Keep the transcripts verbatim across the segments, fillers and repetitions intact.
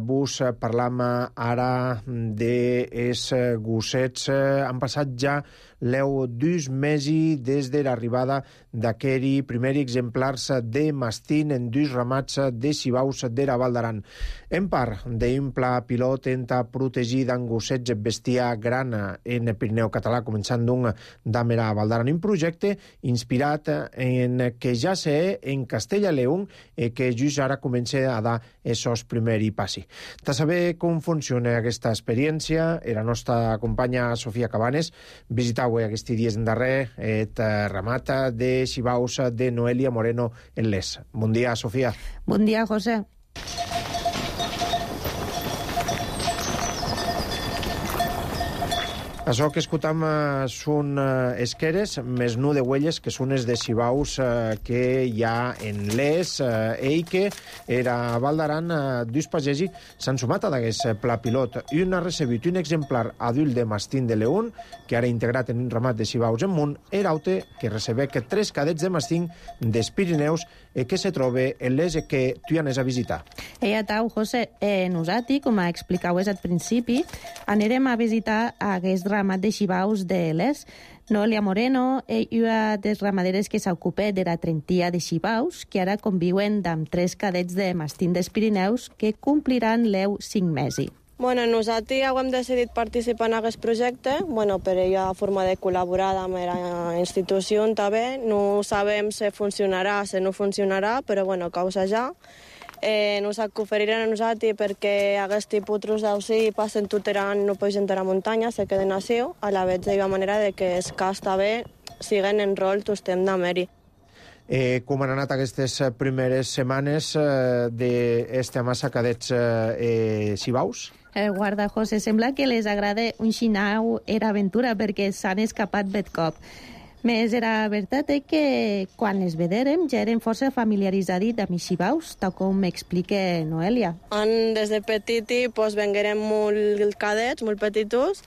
vos parlam ara dels gossets. Han passat ja l'eu dus mesi des de l'arribada d'aqueri primeri exemplars de mastín en dus ramats de Sibaus de la Val d'Aran. En part d'un pla pilot enta protegir d'angossets bestiar gran en Pirineu català, començant d'un d'Amera Val d'Aran, un projecte inspirat en que ja sé en Castella i León i que just ara comença a dar esos primers passi. De saber com funciona aquesta experiència, la nostra companya Sofia Cabanes visitava avui aquests dies en darrer et ramata de Sibaus de Noelia Moreno en Les. Bon dia, Sofia. Bon dia, José. Això que escoltam són esqueres, més no de huelles, que són els de Sibaus que hi ha en Les, i que era a Val d'Aran, dos pagesi s'han sumat a d'aquest pla pilot. Un ha recebut un exemplar adult de mastín de León, que ara integrat en un ramat de Sibaus en munt, era aute que recebec tres cadets de mastín dels Pirineus que se troba en Les que tu anes a visitar. Ella tau, José, eh, nosaltres, com explicaues al principi, anirem a visitar aquest ramat de Sibaus de Les. Noelia Moreno és una de les ramaderes que s'ocupa de la trentia de Sibaus, que ara conviuen amb tres cadets de mastín dels Pirineus que compliran l'eu cinc mesi. Bueno, nosaltres ja hem decidit participar en aquest projecte, bueno, per ella forma de col·laborar amb la institució també. No sabem si funcionarà, si no funcionarà, però bueno, causa ja. Eh, nos oferiran a nosaltres perquè aquests putros d'aucí passen tot l'any, no poden entrar a muntanya, se queden així, a la vegada de manera de que els cas també siguen en rol tot temps d'Ameri. Eh, com han anat aquestes primeres setmanes eh, d'esta massa cadets eh, Sibaus? Eh, guarda, José, sembla que les agrada un xinau era aventura perquè s'han escapat bet cop. Més era veritat és que quan les vedérem ja eren força familiaritzats amb els Sibaus, tal com m'explica Noelia. En, des de petiti pues, venguérem molt cadets, molt petitos.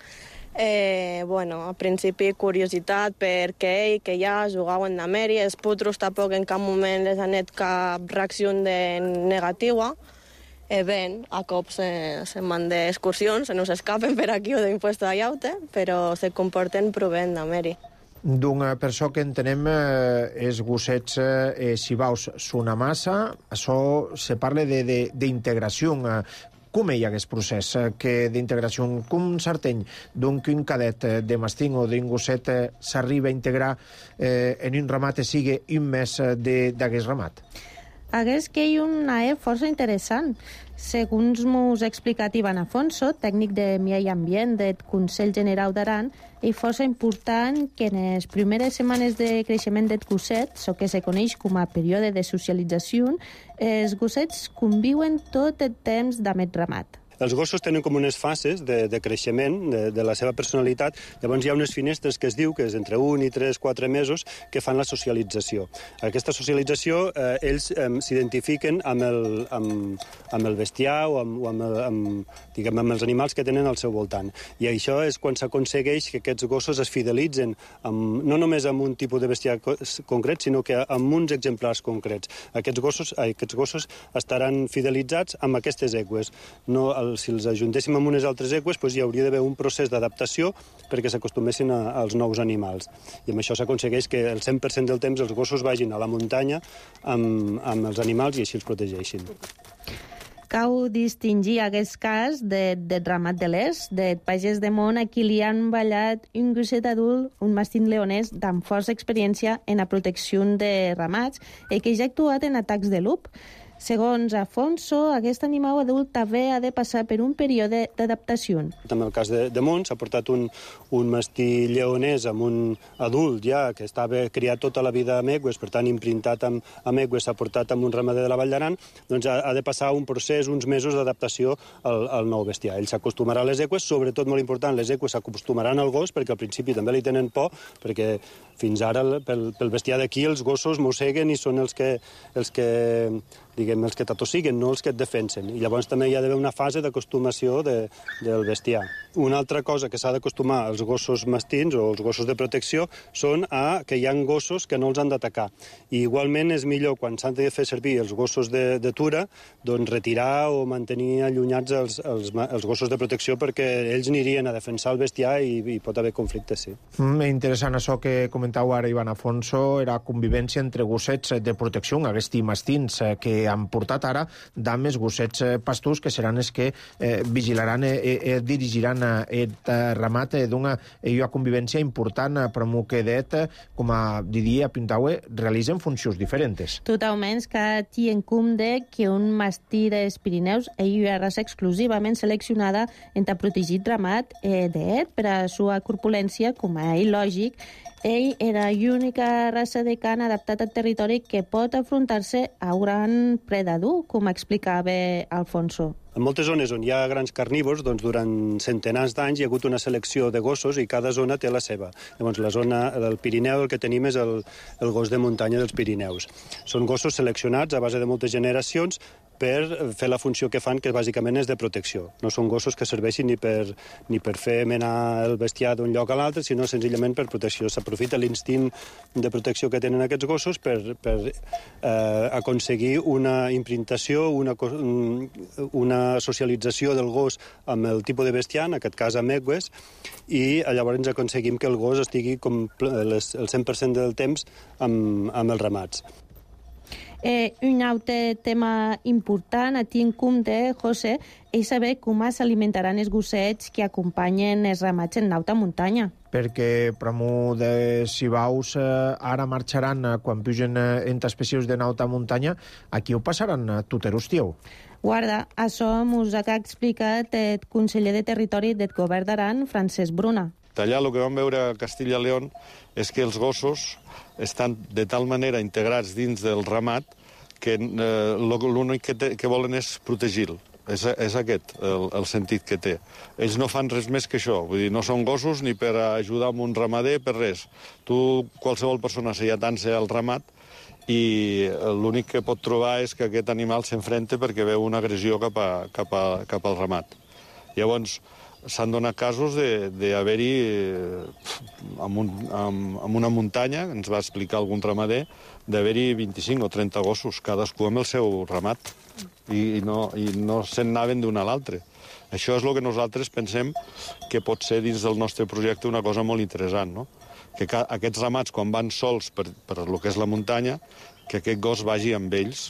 Eh, bueno, al principi curiositat perquè ell, que ja jugaven d'Ameri, els putros tampoc en cap moment les han net cap reacció de negativa. Eh, ben, a cops se, se van d'excursions, se nos escapen per aquí o d'impuesto de llaute, però se comporten provent d'Ameri. Doncs per això que entenem eh, els gossets eh, Sibaus són una massa, això se parla d'integració. Eh, com hi ha aquest procés eh, que d'integració? Com s'arteny d'un que un cadet de mastín o d'un gosset eh, s'arriba a integrar eh, en un ramat que sigui un mes d'aquest ramat? Hagués que hi ha una E força interessant. Segons m'ho explicat Ivan Afonso, tècnic de Medi Ambient del Consell General d'Aran, és força important que en les primeres setmanes de creixement del gosset, el que se coneix com a període de socialització, els gossets conviuen tot el temps d'aquest ramat. Els gossos tenen com unes fases de, de creixement de, de la seva personalitat. Llavors hi ha unes finestres que es diu que és entre un i tres, quatre mesos que fan la socialització. Aquesta socialització eh, ells eh, s'identifiquen amb el, amb, amb el bestiar o, amb, o amb, el, amb, diguem, amb els animals que tenen al seu voltant. I això és quan s'aconsegueix que aquests gossos es fidelitzen amb, no només amb un tipus de bestiar concret, sinó que amb uns exemplars concrets. Aquests gossos, aquests gossos estaran fidelitzats amb aquestes egües. No, el si els ajuntéssim amb unes altres egües, doncs hi hauria d'haver un procés d'adaptació perquè s'acostumessin als nous animals. I amb això s'aconsegueix que el cent per cent del temps els gossos vagin a la muntanya amb, amb els animals i així els protegeixin. Cal distingir aquest cas de, de ramat de Les, de pagès de món a qui li han ballat un gosset adult, un mastín leonès amb força experiència en la protecció de ramats i que ja ha actuat en atacs de lup. Segons Afonso, aquest animal adult també ha de passar per un període d'adaptació. En el cas de, de Mont s'ha portat un, un mastí lleonès amb un adult ja que estava criat tota la vida amb egües, per tant imprintat amb, amb egües, s'ha portat amb un ramader de la Vall d'Aran, doncs ha, ha de passar un procés, uns mesos d'adaptació al, al nou bestiar. Ell s'acostumarà a les egües, sobretot molt important, les egües s'acostumaran al gos perquè al principi també li tenen por, perquè fins ara pel, pel bestiar d'aquí els gossos mosseguen i són els que, els que diguem, els que t'atossiguen, no els que et defensen. I llavors també hi ha d'haver una fase d'acostumació de, del bestiar. Una altra cosa que s'ha d'acostumar als gossos mastins o els gossos de protecció són a que hi ha gossos que no els han d'atacar. I igualment és millor, quan s'han de fer servir els gossos de, de tura, doncs retirar o mantenir allunyats els, els, els gossos de protecció, perquè ells anirien a defensar el bestiar i, i pot haver conflictes, sí. Mm, interessant això que comentau ara, Ivan Afonso, era convivència entre gossets de protecció, aquests mastins que han portat ara dames, gossets pastors, que seran els que eh, vigilaran i eh, eh, dirigiran aquest eh, ramat eh, d'una eh, convivència important, eh, però m'ho quedet, eh, com a diria Pintaue, realitzen funcions diferents. Totalment, que tien compte que un mastí dels Pirineus és una raça exclusivament seleccionada entre protegit ramat eh, d'et per a la seva corpulència, com a ell lògic. Ell era l'única raça de can adaptat al territori que pot afrontar-se a un gran predador, com explicava Alfonso. En moltes zones on hi ha grans carnívors, doncs durant centenars d'anys hi ha hagut una selecció de gossos i cada zona té la seva. Llavors, la zona del Pirineu el que tenim és el, el gos de muntanya dels Pirineus. Són gossos seleccionats a base de moltes generacions per fer la funció que fan, que bàsicament és de protecció. No són gossos que serveixin ni per, ni per fer menar el bestiar d'un lloc a l'altre, sinó senzillament per protecció. S'aprofita l'instint de protecció que tenen aquests gossos per, per eh, aconseguir una imprintació, una, una socialització del gos amb el tipus de bestiar, en aquest cas amb egües, i llavors aconseguim que el gos estigui com les, el cent per cent del temps amb, amb els ramats. Eh, un altre tema important a tenir en compte, José, és saber com s'alimentaran els gossets que acompanyen els ramats en alta muntanya. Perquè promou de Sibaus eh, ara marxaran eh, quan pugen eh, entre espècies de alta muntanya, aquí ho passaran eh, tot erustieu. Guarda, això mos ha explicat el conseller de Territori del Govern d'Aran, Francesc Bruna. Allà el que vam veure a Castilla y León és que els gossos estan de tal manera integrats dins del ramat que eh, l'únic que, te, que volen és protegir-lo. És, és aquest el, el sentit que té. Ells no fan res més que això. Vull dir, no són gossos ni per ajudar amb un ramader, per res. Tu, qualsevol persona se atança al ramat i l'únic que pot trobar és que aquest animal s'enfrenta perquè veu una agressió cap, a, cap, a, cap al ramat. Llavors, s'han donat casos d'haver-hi, eh, amb, un, amb, amb una muntanya, ens va explicar algun ramader, d'haver-hi vint-i-cinc o trenta gossos, cadascú amb el seu ramat, i, i no, i no se'n anaven d'un a l'altre. Això és el que nosaltres pensem que pot ser dins del nostre projecte una cosa molt interessant, no? Que ca, aquests ramats, quan van sols per, per lo que és la muntanya, que aquest gos vagi amb ells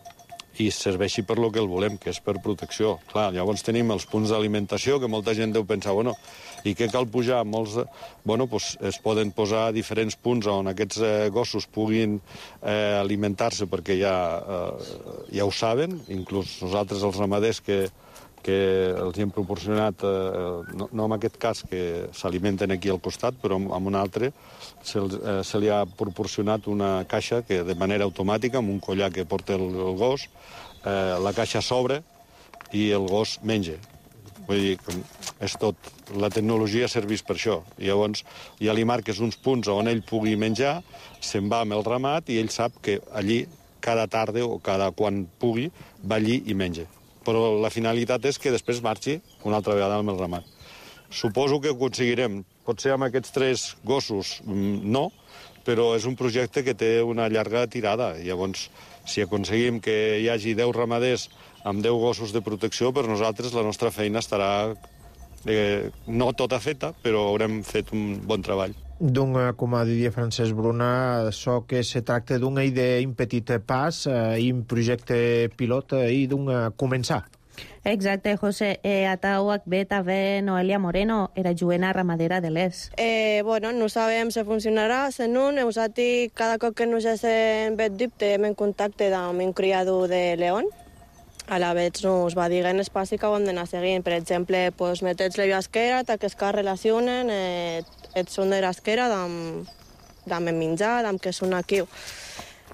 i serveixi per lo que el volem, que és per protecció. Clar, llavors tenim els punts d'alimentació, que molta gent deu pensar, bueno, i què cal pujar? Molts, bueno, pues es poden posar diferents punts on aquests eh, gossos puguin eh, alimentar-se, perquè ja, eh, ja ho saben, inclús nosaltres els ramaders que, que els hem proporcionat, eh, no, no en aquest cas que s'alimenten aquí al costat, però amb un altre, se, eh, se li ha proporcionat una caixa que de manera automàtica, amb un collar que porta el, el gos, eh, la caixa s'obre i el gos menja. Vull dir, és tot. La tecnologia serveix per això. I llavors ja li marques uns punts on ell pugui menjar, se'n va amb el ramat i ell sap que allí, cada tarda o cada quan pugui, va allí i menja. Però la finalitat és que després marxi una altra vegada amb el ramat. Suposo que ho aconseguirem. Potser amb aquests tres gossos no, però és un projecte que té una llarga tirada. Llavors, si aconseguim que hi hagi deu ramaders amb deu gossos de protecció, per nosaltres la nostra feina estarà eh, no tota feta, però haurem fet un bon treball. Doncs, com a diria Francesc Bruna, això que se tracta d'una idea, un petit pas, eh, un projecte pilot eh, i d'un començar. Exacte, José. Eh, atau ve també Noelia Moreno, era juena ramadera de l'Es. Eh, bueno, no sabem si funcionarà, se no, nosaltres cada cop que nos hem vet dubte hem en contacte amb un criador de León. A la vegada nos va dir en espaci que ho hem d'anar seguint. Per exemple, pues, metets la biosquera, que es que relacionen, eh, et són de l'esquera, d'am el menjar, d'am que són aquí.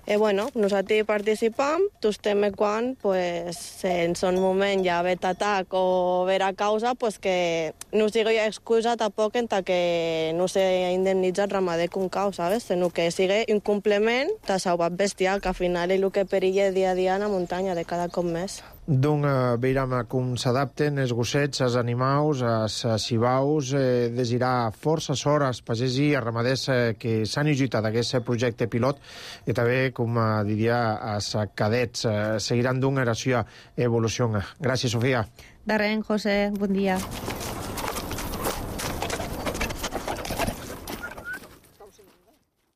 I bueno, nosaltres participam, tots temes quan, pues, en son moment ja ve atac o vera causa, pues que no sigui excusa tampoc en que no s'ha indemnitzat ramader con cau, ¿sabes? Sinó que sigui un complement de salvat bestial, que al final és el que perilla dia a dia en la muntanya de cada cop més. Donc, eh, veurem com s'adapten els gossets, els animals, els cibaus, eh, desirà força sort als pagesos i als ramaders eh, que s'han ajudat d'aquest projecte pilot i també, com eh, diria, els cadets eh, seguiran d'una eració evolució. Gràcies, Sofia. De res, José. Bon dia.